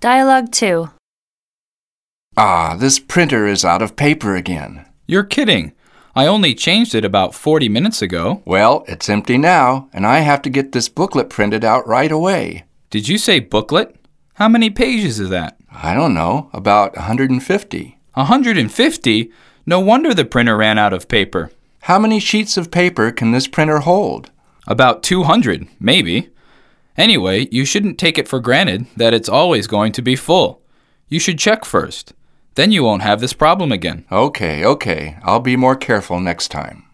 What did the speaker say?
Dialogue 2. Ah, this printer is out of paper again. You're kidding. I only changed it about 40 minutes ago. Well, it's empty now, and I have to get this booklet printed out right away. Did you say booklet? How many pages is that? I don't know, about 150. 150? No wonder the printer ran out of paper. How many sheets of paper can this printer hold? About 200, maybe. Anyway, you shouldn't take it for granted that it's always going to be full. You should check first. Then you won't have this problem again. Okay. I'll be more careful next time.